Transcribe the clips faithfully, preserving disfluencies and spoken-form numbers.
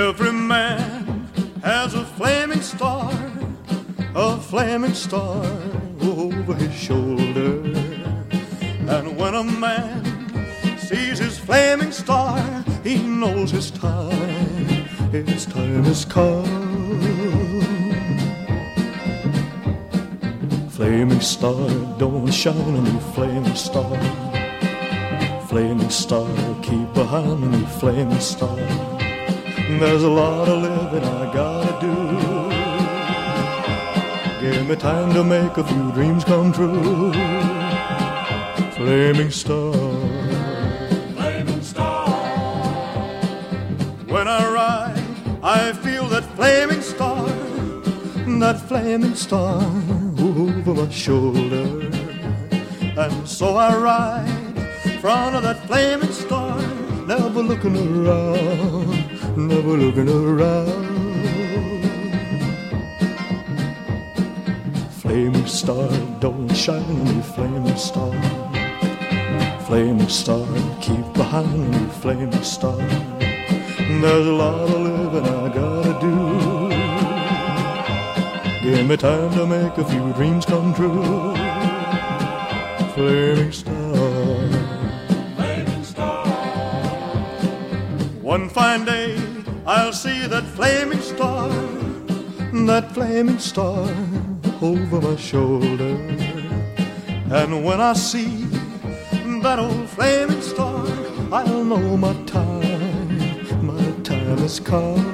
Every man has a flaming star, a flaming star over his shoulder. And when a man sees his flaming star, he knows his time, his time has come. Flaming star, don't shine on me, flaming star. Flaming star, keep behind me, flaming star. There's a lot of living I gotta do. Give me time to make a few dreams come true. Flaming star, flaming star. When I ride, I feel that flaming star, that flaming star over my shoulder. And so I ride in front of that flaming star, never looking around, never looking around. Flaming star, don't shine on me, flaming star. Flaming star, keep behind me, flaming star. There's a lot of living I gotta do. Give me time to make a few dreams come true. Flaming star, flaming star. One fine day I'll see that flaming star, that flaming star over my shoulder. And when I see that old flaming star, I'll know my time, my time has come.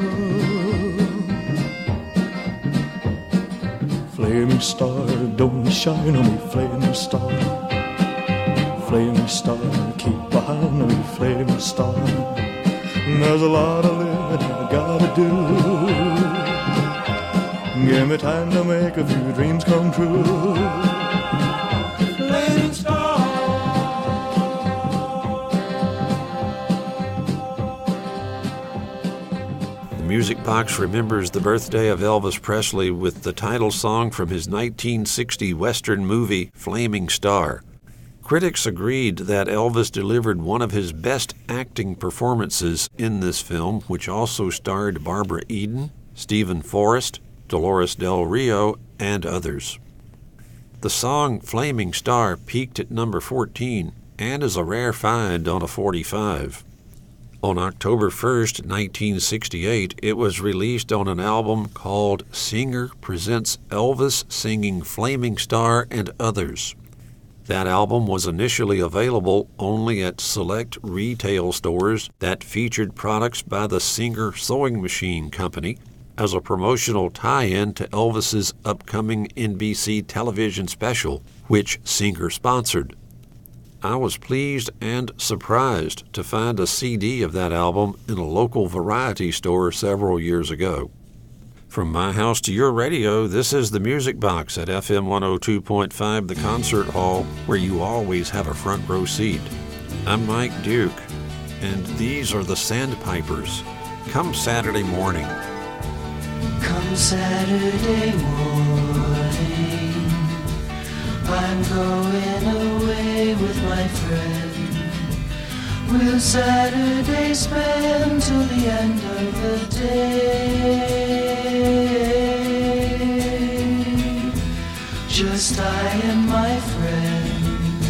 Flaming star, don't shine on me, flaming star. Flaming star, keep behind me, flaming star. There's a lot of living I gotta do. Give me time to make a few dreams come true. Flaming star. The Music Box remembers the birthday of Elvis Presley with the title song from his nineteen sixty Western movie, Flaming Star. Critics agreed that Elvis delivered one of his best acting performances in this film, which also starred Barbara Eden, Stephen Forrest, Dolores Del Rio, and others. The song Flaming Star peaked at number fourteen and is a rare find on a forty-five. On October first, nineteen sixty-eight, it was released on an album called Singer Presents Elvis Singing Flaming Star and Others. That album was initially available only at select retail stores that featured products by the Singer Sewing Machine Company as a promotional tie-in to Elvis's upcoming N B C television special, which Singer sponsored. I was pleased and surprised to find a C D of that album in a local variety store several years ago. From my house to your radio, this is the Music Box at F M one oh two point five, the concert hall, where you always have a front row seat. I'm Mike Duke, and these are the Sandpipers. Come Saturday morning. Come Saturday morning, I'm going away with my friend. We'll Saturday spend till the end of the day. Just I and my friend.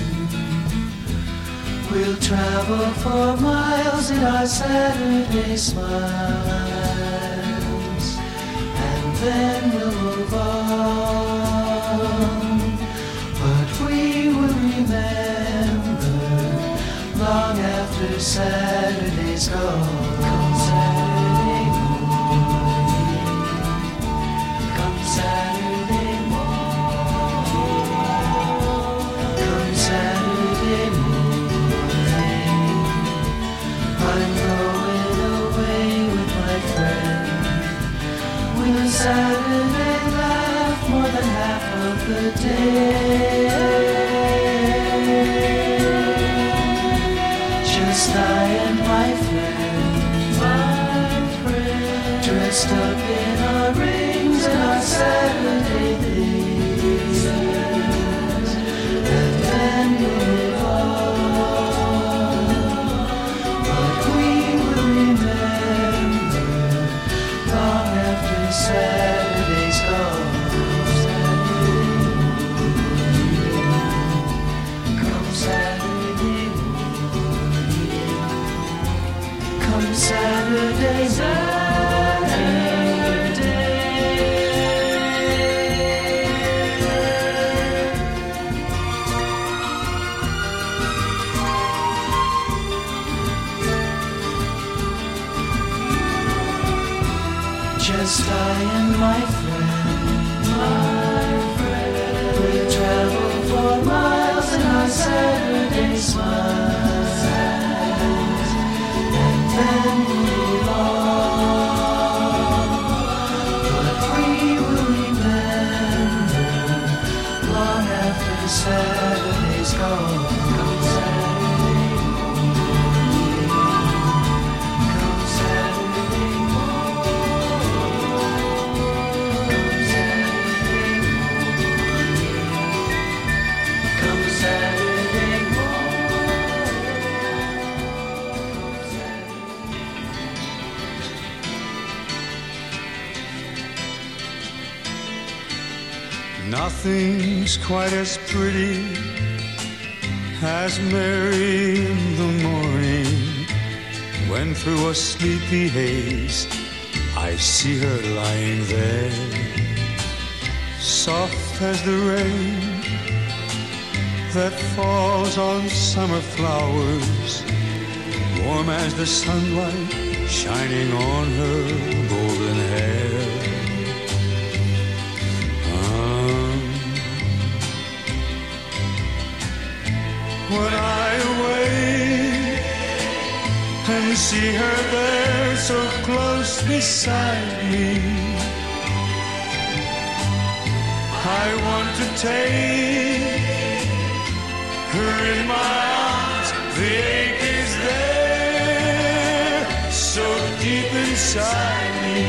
We'll travel for miles in our Saturday smiles, and then we'll move on. But we will remember long after Saturday's gone. Come Saturday morning, come Saturday morning, come Saturday morning. I'm going away with my friend. We'll Saturday laugh more than half of the day. Just I and my friend, my friend, dressed up in our rings and our Saturday things, and then we'll move on. But we will remember Saturday, just I and my friend, my friend. We travel for miles in our Saturday smiles, and then move on. But we will remember long after Saturday's gone. Come Saturday morning, come Saturday Nothing's quite as pretty as Mary in the morning, when through a sleepy haze I see her lying there, soft as the rain that falls on summer flowers, warm as the sunlight shining on her golden hair. When I wake and see her there so close beside me, I want to take her in my arms. The ache is there, so deep inside me,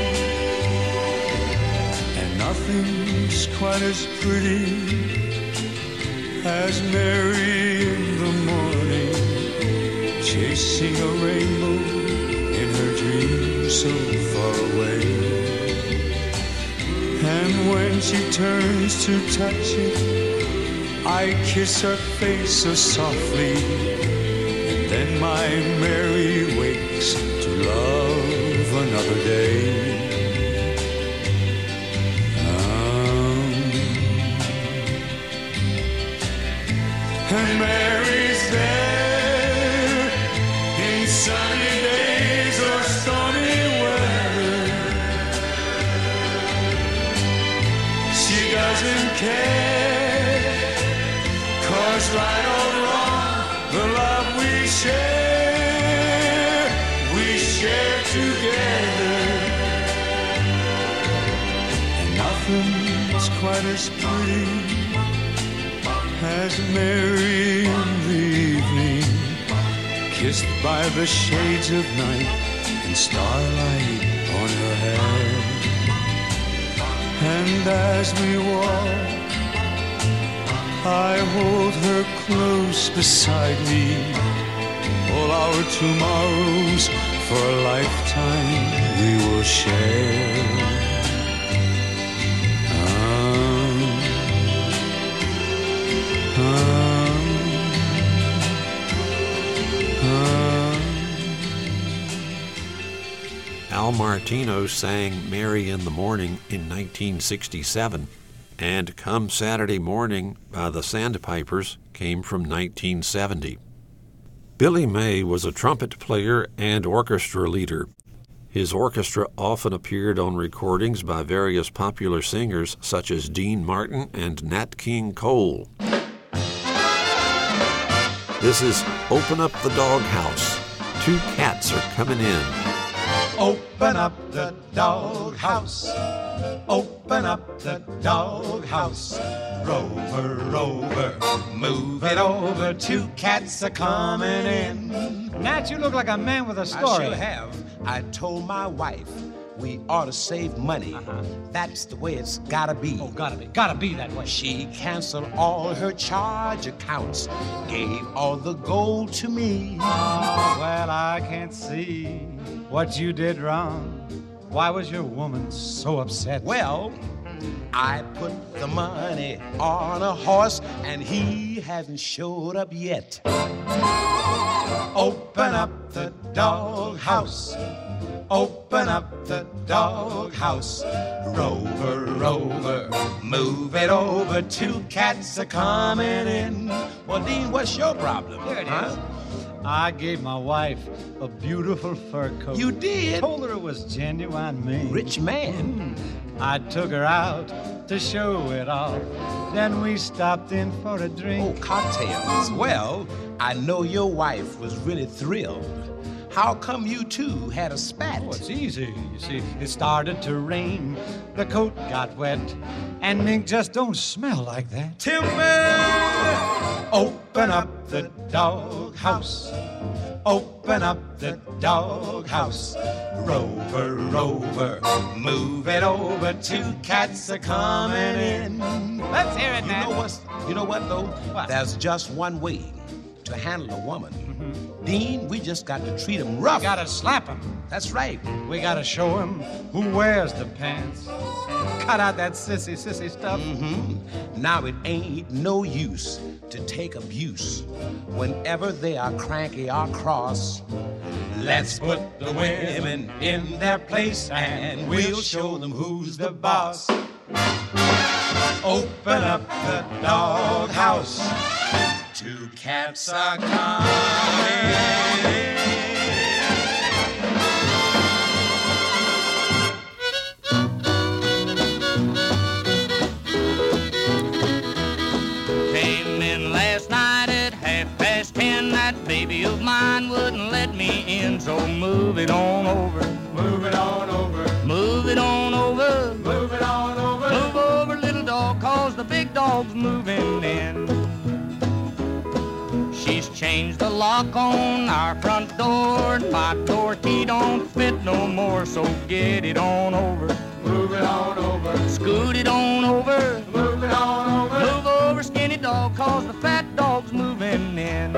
and nothing's quite as pretty as Mary in the morning, chasing a rainbow in her dreams so far away. And when she turns to touch it, I kiss her face so softly, and then my Mary wakes to love another day. And Mary's there in sunny days or stormy weather. She doesn't care, 'cause right or wrong, the love we share, we share together. And nothing's quite as pretty as Mary in the evening, kissed by the shades of night and starlight on her hair. And as we walk, I hold her close beside me. All our tomorrows for a lifetime we will share. Al Martino sang Mary in the Morning in nineteen sixty-seven, and Come Saturday Morning by the Sandpipers came from nineteen seventy. Billy May was a trumpet player and orchestra leader. His orchestra often appeared on recordings by various popular singers such as Dean Martin and Nat King Cole. This is Open Up the Doghouse. Two cats are coming in. Open up the doghouse. Open up the doghouse. Rover, rover, move it over. Two cats are coming in. Nat, you look like a man with a story. I sure have. I told my wife we ought to save money. Uh-huh. That's the way it's gotta be. Oh, gotta be. Gotta be that way. She canceled all her charge accounts, gave all the gold to me. Oh, well, I can't see what you did wrong. Why was your woman so upset? Well, I put the money on a horse, and he hasn't showed up yet. Open up the doghouse. Open up the doghouse. Rover, Rover, move it over. Two cats are coming in. Well, Dean, what's your problem? There it huh? is. I gave my wife a beautiful fur coat. You did? Told her it was genuine made. Rich man. I took her out to show it off. Then we stopped in for a drink. Oh, cocktails. Well, I know your wife was really thrilled. How come you two had a spat? Oh, it's easy. You see, it started to rain. The coat got wet, and ink just don't smell like that. Timber! Open up the doghouse. Open up the doghouse. Rover, Rover, move it over. Two cats are coming in. Let's hear it, You man. know what's, you know what though? What? There's just one way to handle a woman. Mm-hmm. Dean, we just got to treat him rough. We gotta slap him. That's right. We gotta show him who wears the pants. Cut out that sissy, sissy stuff. Mm-hmm. Now it ain't no use to take abuse whenever they are cranky or cross. Let's put the women in their place and we'll show them who's the boss. Open up the doghouse. Two cats are coming. Came in last night at half past ten. That baby of mine wouldn't let me in, so move it on over. Move it on over. Move it on over. Move it on over. Move over, little dog, cause the big dog's moving in. She's changed the lock on our front door, and my door key don't fit no more, so get it on over. Move it on over. Scoot it on over. Move it on over. Move over, skinny dog, cause the fat dog's moving in.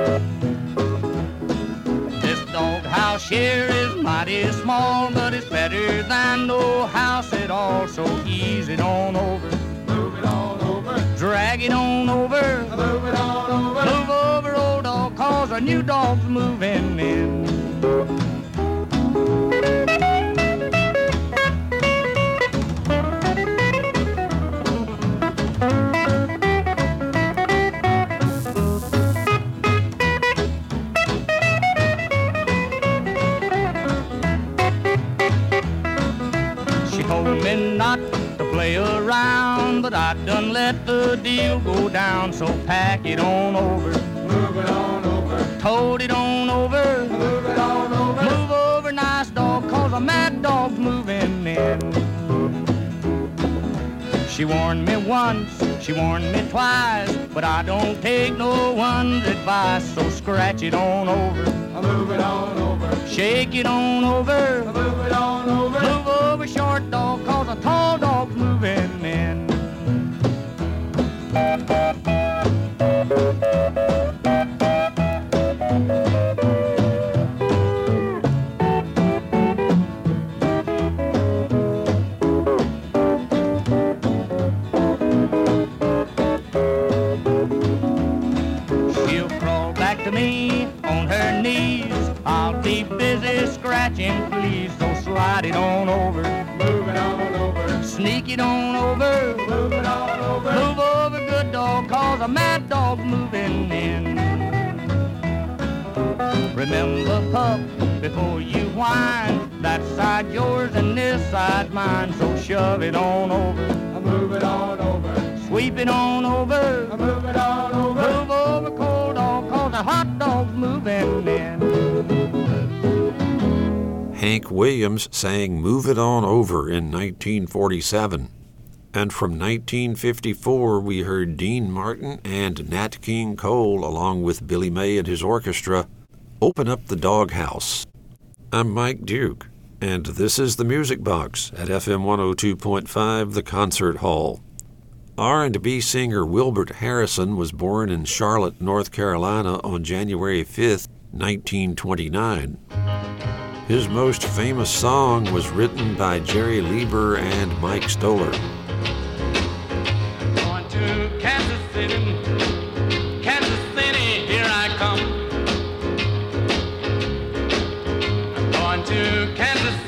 This doghouse here is mighty small, but it's better than no house at all, so ease it on over. Move it on over. Drag it on over. Move it on over. Move over, old dog, cause our new dog's moving in. She told me not to play around, but I done let the deal go down, so pack it on over. Move it on over. Told it on over. Move it on over. Move over, nice dog, cause a mad dog's moving in. She warned me once, she warned me twice, but I don't take no one's advice, so scratch it on over. Move it on over. Shake it on over. Move it on over. Move over, short dog, cause a tall dog's moving in. She'll crawl back to me on her knees. I'll be busy scratching, please, so slide it on over. Move it on over. Sneak it on over. Move it on over. Move over, good dog, cause a mad dog's moving in. Remember, pup, before you whine, that side yours and this side mine, so shove it on over. Move it on over. Sweep it on over. Move it on over. Move over, cold dog, cause a hot dog's moving in. Hank Williams sang Move It On Over in nineteen forty-seven. And from nineteen fifty-four, we heard Dean Martin and Nat King Cole, along with Billy May and his orchestra, Open Up the Doghouse. I'm Mike Duke, and this is the Music Box at F M one oh two point five, The Concert Hall. R and B singer Wilbert Harrison was born in Charlotte, North Carolina on January fifth, nineteen twenty-nine. His most famous song was written by Jerry Lieber and Mike Stoller. Going to Kansas City, Kansas City, here I come. I'm going to Kansas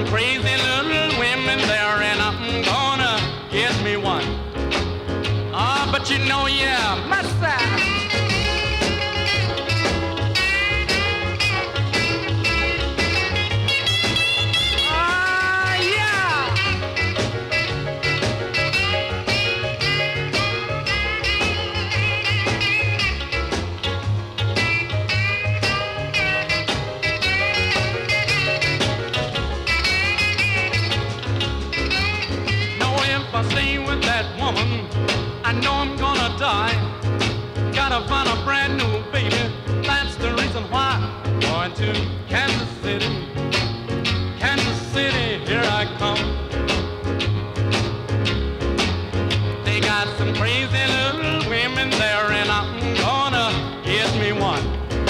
crazy little women there, and I'm gonna get me one. Ah, oh, but you know, yeah, my side. I know I'm gonna die. Gotta find a brand new baby. That's the reason why I'm going to Kansas City. Kansas City, here I come. They got some crazy little women there, and I'm gonna get me one.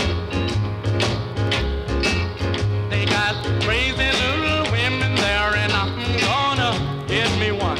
They got some crazy little women there, and I'm gonna get me one.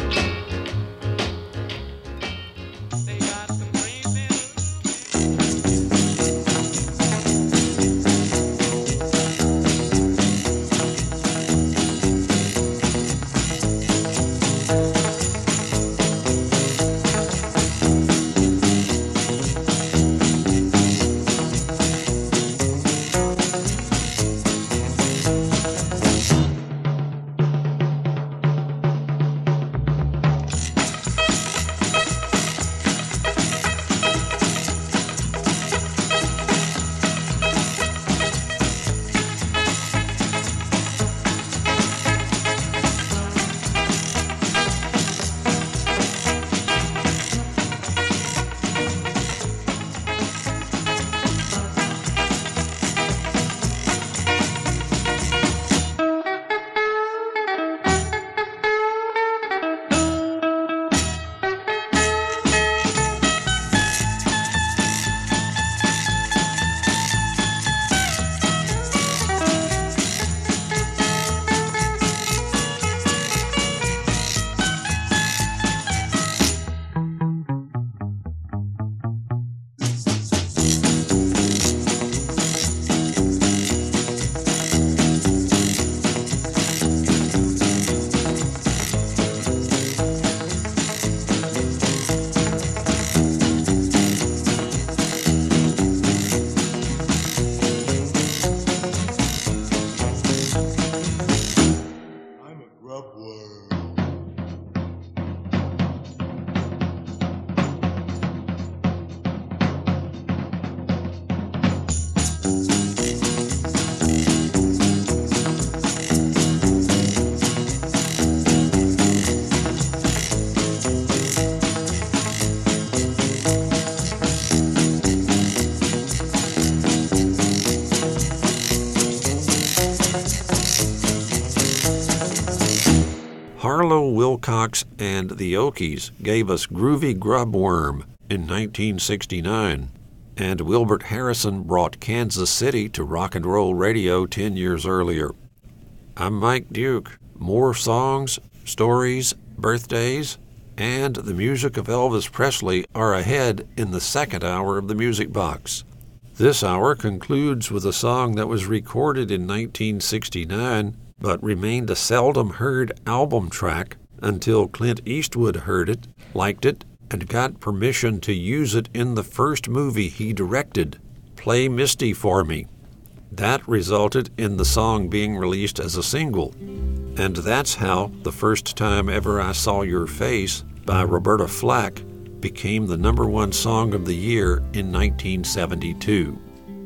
Harlow Wilcox and the Okies gave us Groovy Grubworm in nineteen sixty-nine, and Wilbert Harrison brought Kansas City to rock and roll radio ten years earlier. I'm Mike Duke. More songs, stories, birthdays, and the music of Elvis Presley are ahead in the second hour of the Music Box. This hour concludes with a song that was recorded in nineteen sixty-nine but remained a seldom heard album track until Clint Eastwood heard it, liked it, and got permission to use it in the first movie he directed, Play Misty for Me. That resulted in the song being released as a single. And that's how The First Time Ever I Saw Your Face by Roberta Flack became the number one song of the year in nineteen seventy-two.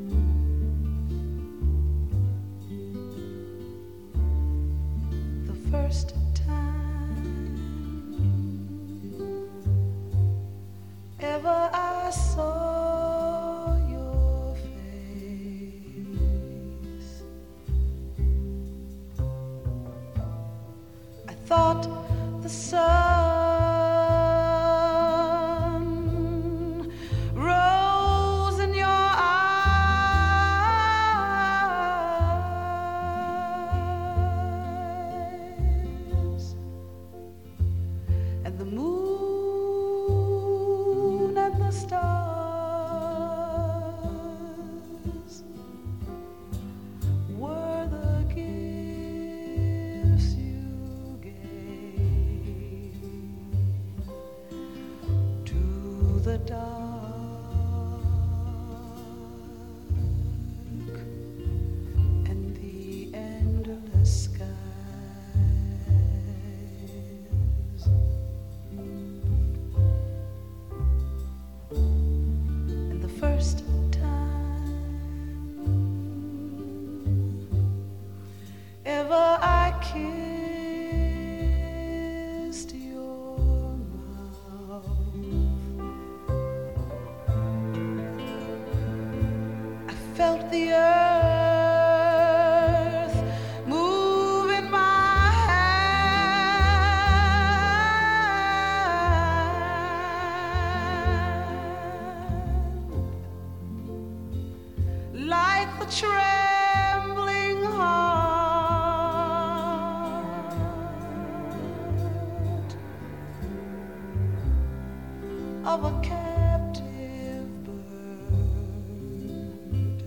The first time ever I saw your face, I thought the sun rose in your eyes, and the moon and the stars were the gifts ever I kissed your mouth, I felt the earth move in my hand, like the trembling heart of a captive bird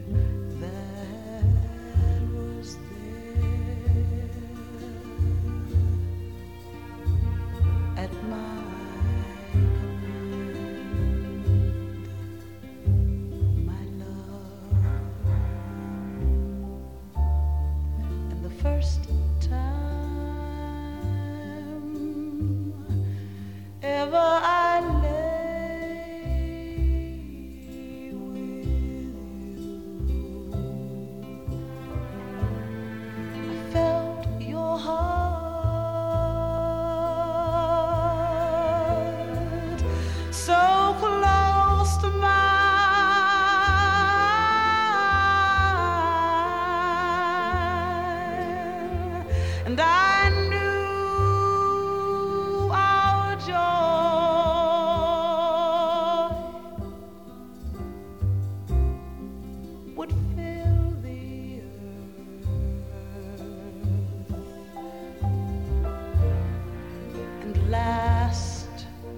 that was there at my command, my love. And the first time ever I lay with you, I felt your heart so close to mine, and I knew our joy would fill the earth and last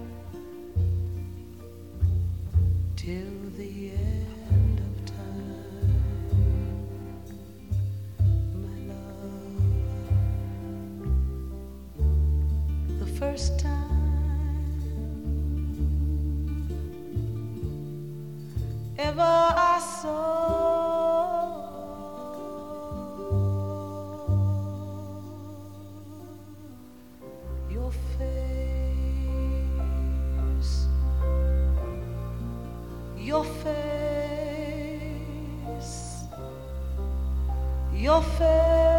till the end of time, my love. The first time ever I saw your face, your face, your face.